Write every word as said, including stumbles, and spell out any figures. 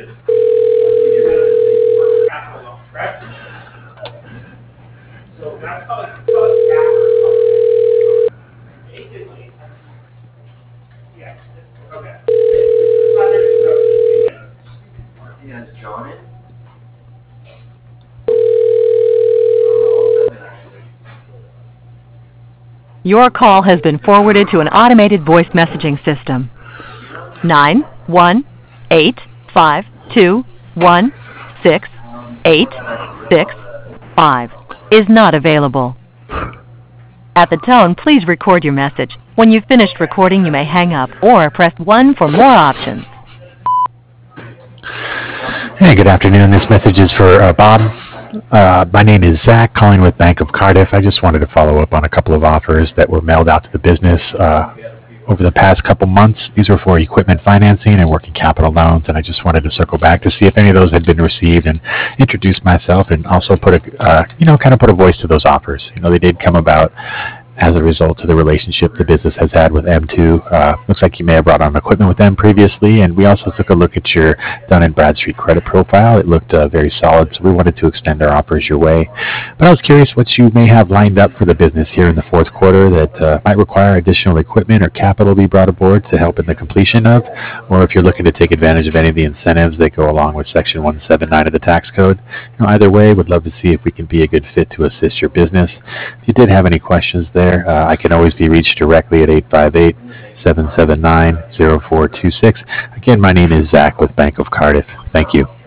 Your call has been forwarded to an automated voice messaging system. nine one eight five two one six eight six five is not available. At the tone, please record your message. When you've finished recording, you may hang up or press one for more options. Hey, good afternoon. This message is for uh, Bob. Uh, my name is Zach, calling with Bank of Cardiff. I just wanted to follow up on a couple of offers that were mailed out to the business uh, over the past couple months. These were for equipment financing and working capital loans, and I just wanted to circle back to see if any of those had been received and introduce myself, and also put a, uh, you know, kind of put a voice to those offers. You know, they did come about as a result of the relationship the business has had with M two. Uh, looks like you may have brought on equipment with them previously, and we also took a look at your Dun and Bradstreet credit profile. It looked uh, very solid, so we wanted to extend our offers your way. But I was curious what you may have lined up for the business here in the fourth quarter that uh, might require additional equipment or capital be brought aboard to help in the completion of, or if you're looking to take advantage of any of the incentives that go along with Section one seventy-nine of the tax code. You know, either way, would love to see if we can be a good fit to assist your business. If you did have any questions there, Uh, I can always be reached directly at eight five eight, seven seven nine, zero four two six. Again, my name is Zach with Bank of Cardiff. Thank you.